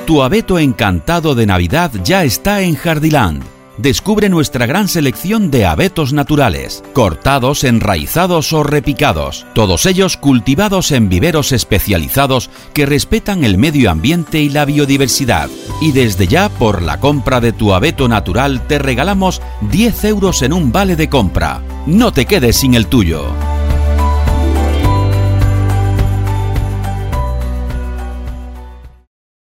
Tu abeto encantado de Navidad ya está en Jardiland. Descubre nuestra gran selección de abetos naturales, cortados, enraizados o repicados, todos ellos cultivados en viveros especializados que respetan el medio ambiente y la biodiversidad. Y desde ya, por la compra de tu abeto natural, te regalamos 10 euros en un vale de compra. No te quedes sin el tuyo.